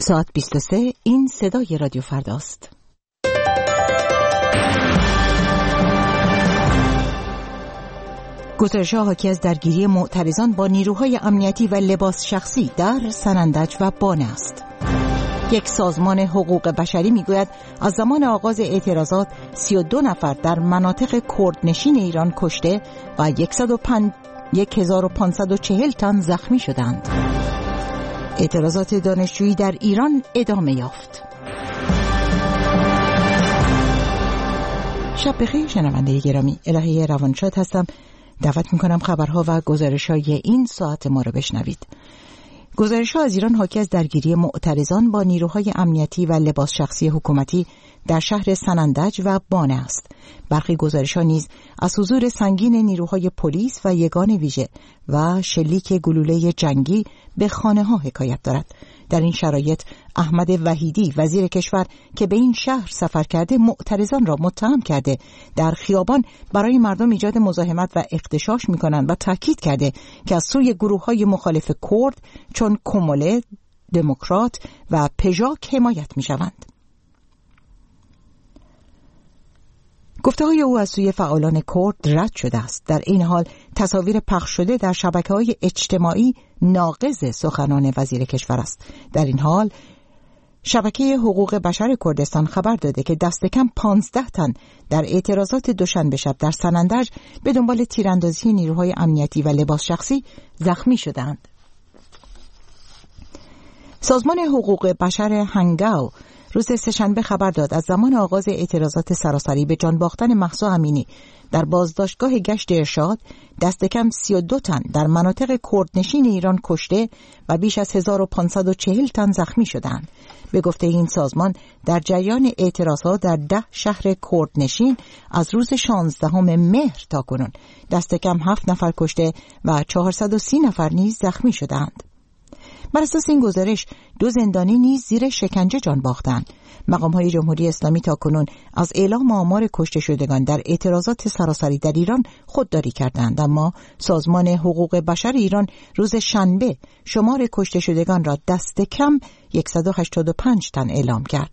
ساعت 23. این صدای رادیو فرداست. گزارش‌ها حاکی از درگیری معترضان با نیروهای امنیتی و لباس شخصی در سنندج و بانه است. یک سازمان حقوق بشری میگوید از زمان آغاز اعتراضات 32 نفر در مناطق کردنشین ایران کشته و 1540 تن زخمی شدند. اعتراضات دانشجویی در ایران ادامه یافت. شب بخیر شنونده گرامی، الهه روانشاد هستم. دعوت میکنم خبرها و گزارش‌های این ساعت ما رو بشنوید. گزارش‌ها از ایران حاکی از درگیری معترضان با نیروهای امنیتی و لباس شخصی حکومتی در شهر سنندج و بانه است. برخی گزارش‌ها نیز از حضور سنگین نیروهای پلیس و یگان ویژه و شلیک گلوله جنگی به خانه‌ها حکایت دارد. در این شرایط احمد وحیدی وزیر کشور که به این شهر سفر کرده معترضان را متهم کرده در خیابان برای مردم ایجاد مزاحمت و اغتشاش می‌کنند و تاکید کرده که از سوی گروه‌های مخالف کرد چون کموله، دموکرات و پژاک حمایت می‌شوند. گفته‌های او از سوی فعالان کرد رد شده است. در این حال تصاویر پخش شده در شبکه‌های اجتماعی ناقض سخنان وزیر کشور است. در این حال شبکه حقوق بشر کردستان خبر داده که دست کم 15 تن در اعتراضات دوشنبه شب در سنندج به دنبال تیراندازی نیروهای امنیتی و لباس شخصی زخمی شدند. سازمان حقوق بشر هنگاو روز سه‌شنبه خبر داد از زمان آغاز اعتراضات سراسری به جان باختن مهسا امینی در بازداشتگاه گشت ارشاد دست کم 32 تن در مناطق کردنشین ایران کشته و بیش از 1540 تن زخمی شدند. به گفته این سازمان در جریان اعتراضات در 10 شهر کردنشین از روز 16 مهر تا کنون دست کم 7 نفر کشته و 430 نفر نیز زخمی شدند. بر اساس این گزارش 2 زندانی نیز زیر شکنجه جان باختند. مقام‌های جمهوری اسلامی تاکنون از اعلام آمار کشته شدگان در اعتراضات سراسری در ایران خودداری کردند، اما سازمان حقوق بشر ایران روز شنبه شمار کشته شدگان را دست کم 185 تن اعلام کرد.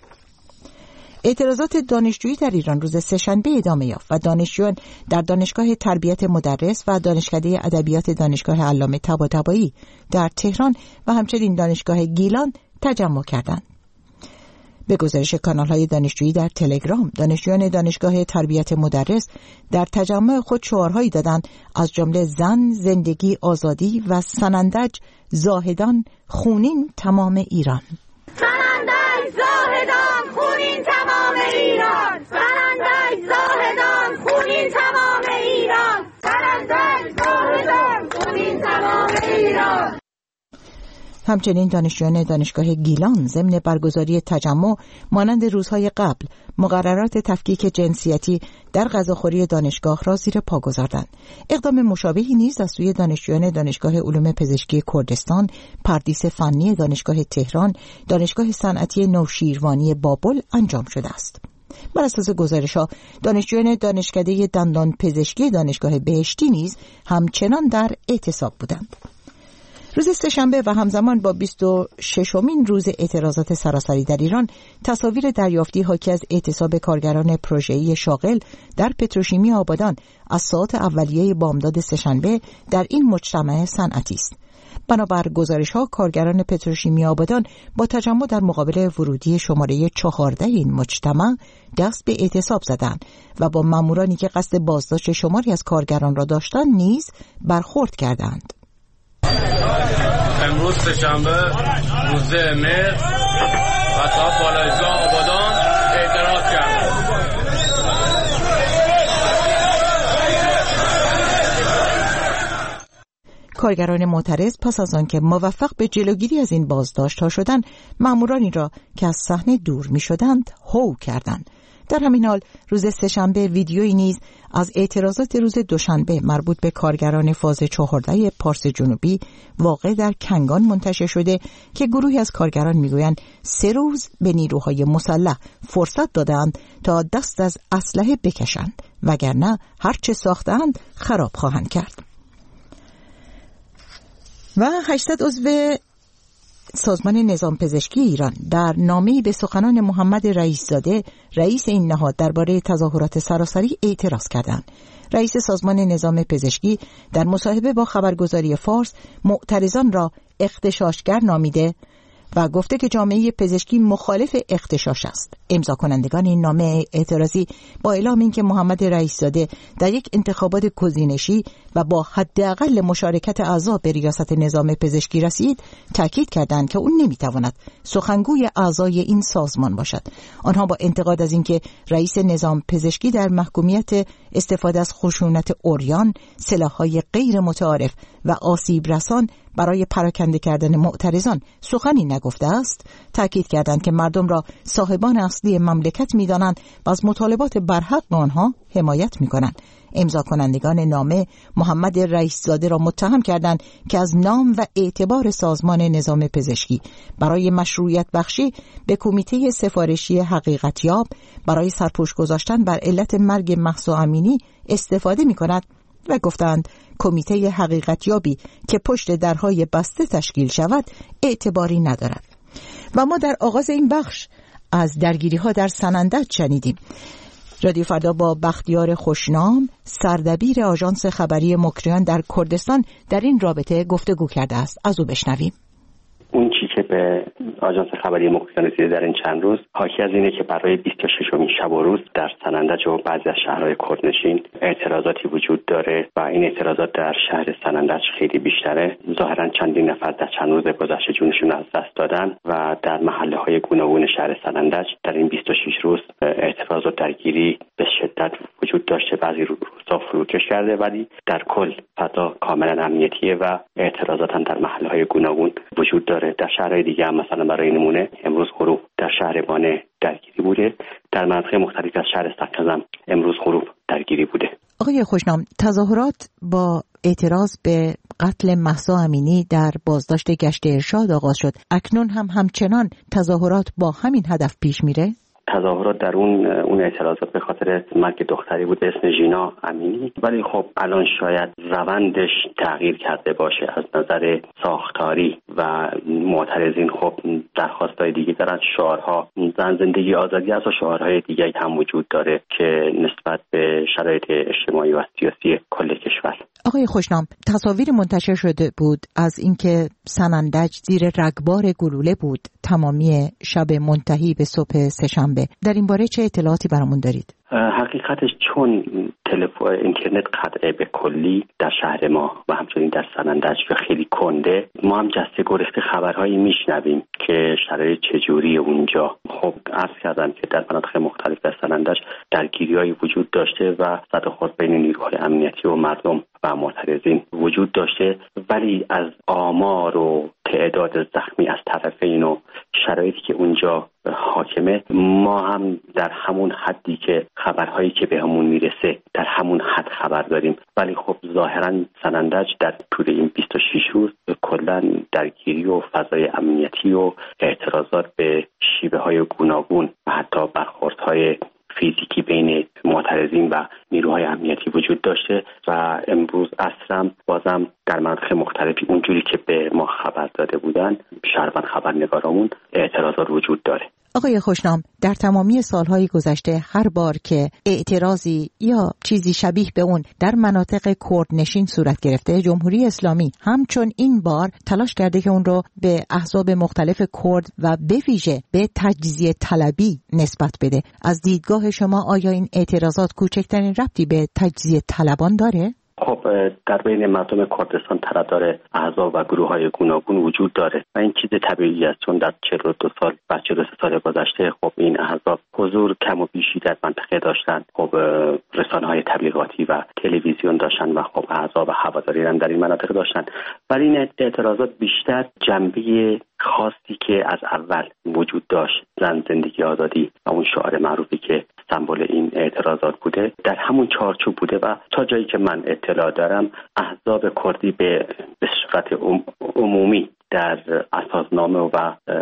اعتراضات دانشجویی در ایران روز سه‌شنبه ادامه یافت و دانشجویان در دانشگاه تربیت مدرس و دانشکده ادبیات دانشگاه علامه طباطبایی در تهران و همچنین دانشگاه گیلان تجمع کردند. به گزارش کانال‌های دانشجویی در تلگرام، دانشجویان دانشگاه تربیت مدرس در تجمع خود شعارهایی دادند از جمله زن، زندگی، آزادی و سنندج، زاهدان، خونین تمام ایران. سنندج، زاهدان، خونین تمام ایران. سنندج، زاهدان، خونین تمام ایران. سنندج، زاهدان، خونین تمام ایران. همچنین دانشجویان دانشگاه گیلان ضمن برگزاری تجمع مانند روزهای قبل مقررات تفکیک جنسیتی در غذاخوری دانشگاه را زیر پا گذاردند. اقدام مشابهی نیز از سوی دانشجویان دانشگاه علوم پزشکی کردستان، پردیس فنی دانشگاه تهران، دانشگاه صنعتی نوشیروانی بابل انجام شده است. بر اساس گزارش‌ها دانشجویان دانشکده دندان پزشکی دانشگاه بهشتی نیز همچنان در اعتصاب بودند. روز سه‌شنبه و همزمان با 26مین روز اعتراضات سراسری در ایران، تصاویر دریافتی حاکی از اعتصاب کارگران پروژه‌ای شاغل در پتروشیمی آبادان از ساعات اولیه بامداد سه‌شنبه در این مجتمع صنعتی است. بنابر گزارش‌ها کارگران پتروشیمی آبادان با تجمع در مقابل ورودی شماره 14 این مجتمع دست به اعتصاب زدند و با مامورانی که قصد بازداشت شماری از کارگران را داشتند نیز برخورد کردند. امروز سه‌شنبه روز مهر و تا بالایزا آبادان اعتراض کردند. کارگران معترض پس از آنکه موفق به جلوگیری از این بازداشت‌ها شدند، مامورانی را که از صحنه دور می‌شدند هو کردند. در همین حال روز سه‌شنبه ویدیویی نیز از اعتراضات روز دوشنبه مربوط به کارگران فاز 14 پارس جنوبی واقع در کنگان منتشر شده که گروهی از کارگران میگویند 3 روز به نیروهای مسلح فرصت دادند تا دست از اسلحه بکشند، وگرنه هر چه ساختند خراب خواهند کرد. و 800 عضو سازمان نظام پزشکی ایران در نامه‌ای به سخنان محمد رئیس‌زاده رئیس این نهاد درباره تظاهرات سراسری اعتراض کردند. رئیس سازمان نظام پزشکی در مصاحبه با خبرگزاری فارس معترضان را اغتشاشگر نامیده و گفته که جامعه پزشکی مخالف اغتشاش است. امضا کنندگان این نامه اعتراضی با اعلام اینکه محمد رئیس‌زاده در یک انتخابات گزینشی و با حداقل مشارکت اعضا به ریاست نظام پزشکی رسید، تاکید کردند که او نمیتواند سخنگوی اعضای این سازمان باشد. آنها با انتقاد از اینکه رئیس نظام پزشکی در محکومیت استفاده از خشونت عریان، سلاح‌های غیر متعارف و آسیب رسان برای پراکنده کردن معترضان سخنی نگفته است، تاکید کردند که مردم را صاحبان اصلی مملکت می‌دانند و از مطالبات برحق آنها حمایت می‌کنند. امضا کنندگان نامه محمد رئیس‌زاده را متهم کردند که از نام و اعتبار سازمان نظام پزشکی برای مشروعیت بخشی به کمیته سفارشی حقیقتیاب برای سرپوش گذاشتن بر علت مرگ مهسا امینی استفاده می‌کند و گفتند کمیته حقیقتیابی که پشت درهای بسته تشکیل شود اعتباری ندارد. و ما در آغاز این بخش از درگیری‌ها در سنندج شنیدیم. رادیو فردا با بختیار خوشنام، سردبیر آژانس خبری مکریان در کردستان، در این رابطه گفتگو کرده است. از او بشنویم. اون چی که به آژانس خبری مکریان رسیده در این چند روز حاکی از اینه که برای 26مین شب و روز در سنندج و بعضی از شهرهای کردنشین اعتراضاتی وجود داره و این اعتراضات در شهر سنندج خیلی بیشتره. ظاهرا چندین نفر در چند روز گذشته جونشون از دست دادن و در محله‌های گوناگون شهر سنندج در این 26 روز اعتراض و درگیری به شدت وجود داشته. بعضی روزا فروکش کرده ولی در کل فضا کاملا امنیتیه و اعتراضات هم در محله‌های گوناگون وجود داره. در شهرهای دیگه هم مثلا برای نمونه امروز غروب در شهر بانه درگیری بوده، در مناطق مختلف از شهر سکز هم امروز غروب درگیری بوده. آقای خوشنام، تظاهرات با اعتراض به قتل مهسا امینی در بازداشت گشت ارشاد آغاز شد. اکنون هم همچنان تظاهرات با همین هدف پیش میره؟ تظاهرات در اون اعتراضات به خاطر مرگ دختری بود به اسم ژینا امینی، ولی خب الان شاید روندش تغییر کرده باشه از نظر ساختاری و معترضین خب درخواستای دیگه دارن. شعارها زن زندگی آزادی از و شعارهای دیگه هم وجود داره که نسبت به شرایط اجتماعی و سیاسی کل کشور. آقای خوشنام، تصاویر منتشر شده بود از اینکه سنندج زیر رگبار گلوله بود تمامی شب منتهی به صبح سه‌شنبه. در این باره چه اطلاعاتی برامون دارید؟ حقیقتش چون اینترنت قطعه به کلی در شهر ما و همچنین در سنندج و خیلی کنده، ما هم جسته گریخته خبرهایی میشنویم که شرایط چجوری اونجا. خب عرض کردم که در مناطق مختلف در سنندج درگیری‌هایی وجود داشته و زد و خورد بین نیروهای امنیتی و مردم و معترضین وجود داشته، ولی از آمار و تعداد زخمی از طرفین و شرایطی که اونجا حاکمه ما هم در همون حدی که خبرهایی که به همون میرسه در همون حد خبر داریم. ولی خب ظاهرا سنندج در طول این 26 روز کلا درگیری و فضای امنیتی و اعتراضات به شیوه‌های گوناگون و حتی برخوردهای فیزیکی بین معترضین و نیروهای امنیتی وجود داشته و امروز عصرم بازم در مناطق مختلفی اونجوری که به ما خبر داده بودن شهروند خبرنگارامون اعتراضات وجود داره. آقای خوشنام، در تمامی سالهای گذشته هر بار که اعتراضی یا چیزی شبیه به اون در مناطق کردنشین صورت گرفته، جمهوری اسلامی همچون این بار تلاش کرده که اون رو به احزاب مختلف کرد و به ویژه به تجزیه طلبی نسبت بده. از دیدگاه شما آیا این اعتراضات کوچکترین ربطی به تجزیه طلبان داره؟ خب در بین مردم کردستان طرفدار احزاب و گروه‌های گوناگون وجود داره و این چیز طبیعی است، چون در 42 سال و 43 سال گذشته خب این احزاب حضور کم و بیشی در منطقه داشتن. خب رسانه‌های تبلیغاتی و تلویزیون داشتن و خب احزاب و هواداری هم در این مناطق داشتن، ولی این اعتراضات بیشتر جنبه خاصی که از اول وجود داشت، زن زندگی آزادی و اون شعار معروفی که سمبل این اعتراضات بوده، در همون چارچوب بوده و تا جایی که من اطلاع دارم احزاب کردی به صورت عمومی در اساسنامه و خواستهای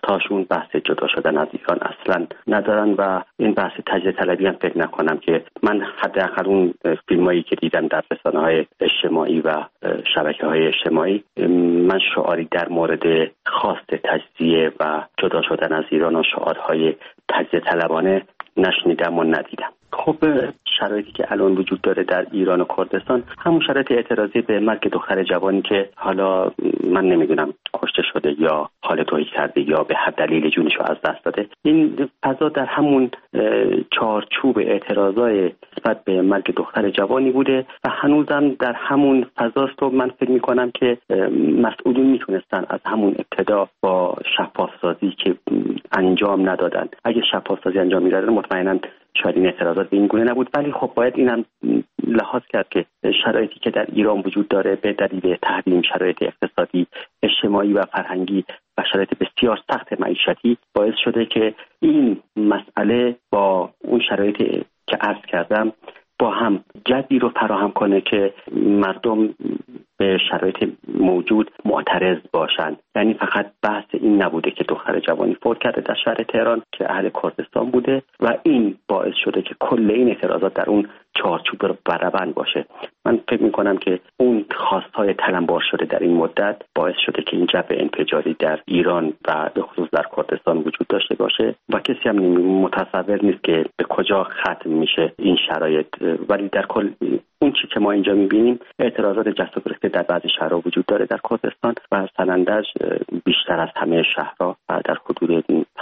دوتاشون بحث جدا شدن از ایران اصلا ندارن و این بحث تجزیه طلبی هم فکر نکنم که من حداقل اون فیلمایی که دیدم در رسانه‌های اجتماعی و شبکه‌های اجتماعی من شعاری در مورد خواست تجزیه و جدا شدن از ایران و شعارهای تجزیه طلبانه نشنیدم و ندیدم. خب شرایطی که الان وجود داره در ایران و کردستان همون شرایط اعتراضی به مرگ دختر جوانی که حالا من نمیدونم کشته شده یا حال توهی کرده یا به هر دلیل جونشو از دست داده، این فضا در همون چارچوب اعتراضای نسبت به مرگ دختر جوانی بوده و هنوزم در همون فضاست و من فکر میکنم که مسئولین میتونستن از همون ابتدا با شفافسازی که انجام ندادن، اگه شفافسازی انجام میدادن مطمئنا شاید این اعتراضات به این گونه نبود. ولی خب باید اینم لحاظ کرد که شرایطی که در ایران وجود داره به دلیل تحریم، شرایط اقتصادی، اجتماعی و فرهنگی و شرایط بسیار سخت معیشتی باعث شده که این مسئله با اون شرایط که عرض کردم با هم جدی رو فراهم کنه که مردم به شرایط موجود معترض باشن. یعنی فقط بحث این نبوده که دختر جوانی فوت کرده در شهر تهران که اهل کردستان بوده و این باعث شده که کل این اعتراضات در اون چارچوب رو برابر باشه. من فکر می‌کنم که اون خواست‌های تلمبار شده در این مدت باعث شده که این جو انفجاری در ایران و به خصوص در کردستان وجود داشته باشه و کسی هم متصور نیست که به کجا ختم میشه این شرایط. ولی در کل اون چیزی که ما اینجا می‌بینیم اعتراضات جست و گریخته در بعضی شهرها وجود داره در کردستان و سنندج بیشتر از همه شهرها در حدود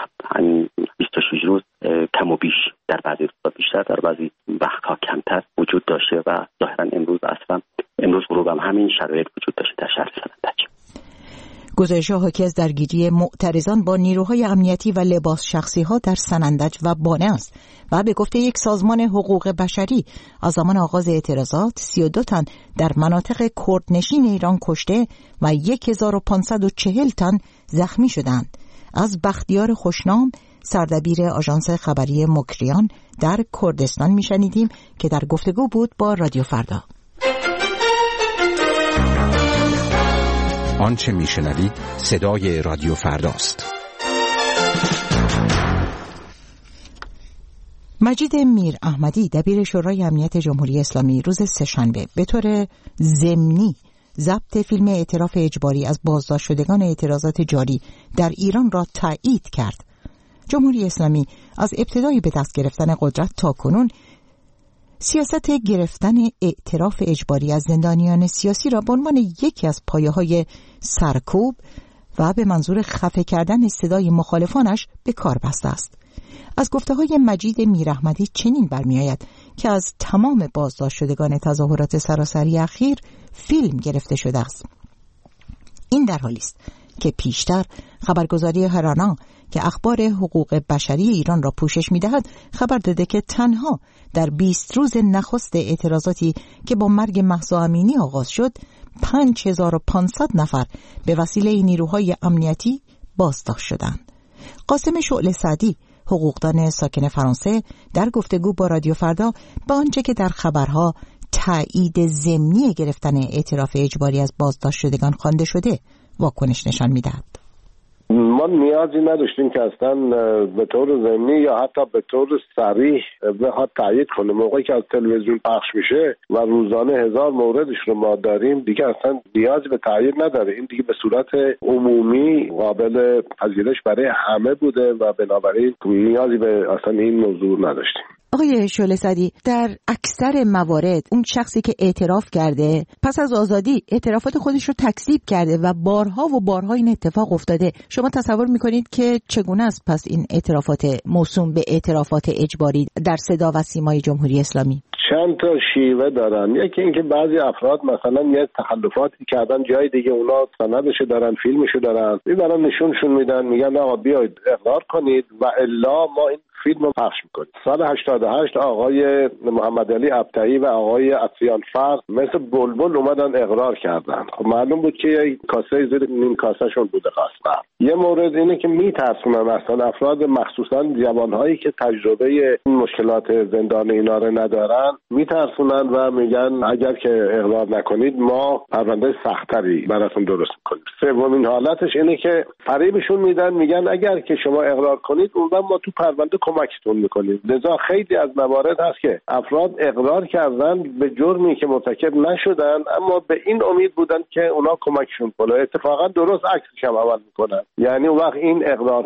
26 روز کم و بیش، در بعضی روزها بیشتر، در بعضی وقتها کمتر وجود داشته و ظاهرا امروز غروب هم همین شرایط وجود داشته در شهر سنندج. گزارش‌ها حاکی از درگیری معترضان با نیروهای امنیتی و لباس شخصی‌ها در سنندج و بانه است و به گفته یک سازمان حقوق بشری از زمان آغاز اعتراضات 32 تن در مناطق کردنشین ایران کشته و 1540 تن زخمی شدند. از بختیار خوشنام، سردبیر آژانس خبری مکریان در کردستان میشنیدیم که در گفتگو بود با رادیو فردا. آنچه میشنوید صدای رادیو فرداست. مجید میر احمدی دبیر شورای امنیت جمهوری اسلامی روز سه‌شنبه به طور ضمنی ضبط فیلم اعتراف اجباری از بازداشت شدگان اعتراضات جاری در ایران را تایید کرد. جمهوری اسلامی از ابتدای به دست گرفتن قدرت تا کنون سیاست گرفتن اعتراف اجباری از زندانیان سیاسی را به عنوان یکی از پایه‌های سرکوب و به منظور خفه کردن صدای مخالفانش به کار بسته است. از گفته‌های مجید میر احمدی چنین برمی‌آید که از تمام بازداشت شدگان تظاهرات سراسری اخیر فیلم گرفته شده است. این در حالی است که پیشتر خبرگزاری هرانا که اخبار حقوق بشری ایران را پوشش می‌دهد خبر داده که تنها در 20 روز نخست اعتراضاتی که با مرگ مهسا امینی آغاز شد 5500 نفر به وسیله نیروهای امنیتی بازداشت شدند. قاسم شعله سعدی، حقوقدان ساکن فرانسه، در گفتگو با رادیو فردا به آنچه که در خبرها تایید ضمنی گرفتن اعتراف اجباری از بازداشت شدگان خوانده شده واکنش نشان می‌دهد. ما نیازی نداشتیم که اصلا به طور ضمنی یا حتی به طور صریح بخواد تایید کنه. موقعی که از تلویزیون پخش میشه و روزانه 1000 موردش رو ما داریم دیگه اصلا نیازی به تایید نداره. این دیگه به صورت عمومی قابل پذیرش برای همه بوده و بنابراین نیازی به اصلا این موضوع نداشتیم. آقای شعله سعدی، در اکثر موارد اون شخصی که اعتراف کرده پس از آزادی اعترافات خودش رو تکذیب کرده و بارها و بارها این اتفاق افتاده. شما تصور میکنید که چگونه است پس این اعترافات موسوم به اعترافات اجباری در صدا و سیمای جمهوری اسلامی؟ چند تا شیوه دارن. یکی اینکه بعضی افراد مثلا یه تخلفاتی کردن جای دیگه، اونا سندشو دارن، فیلمشو دارن، میبرن نشونشون میدن، میگن آقا بیاید اقرار کنید و الا ما این فیلم رو پخش میکنیم. سال 88 آقای محمد علی ابطحی و آقای عطیان فر مثل بلبل اومدن اقرار کردن. خب معلوم بود که یک کاسه زیر نیم کاسهشون بوده قسمت. یه مورد اینه که میترسونن اصلا افراد مخصوصا جوانهایی که تجربه مشکلات زندان اینا رو ندارن، میترسونن و میگن اگر که اقرار نکنید ما پرونده سختری براتون درست میکنیم. سومین حالتش اینه که فریبشون میدن، میگن اگر که شما اقرار کنید اون وقت ما تو پرونده کمکتون میکنیم. لذا خیلی از موارد هست که افراد اقرار کردن به جرمی که مرتکب نشدن، اما به این امید بودن که اونا کمکشون کنه. اتفاقا درست عکسش هم عمل میکنن. یعنی اون وقت این اقرار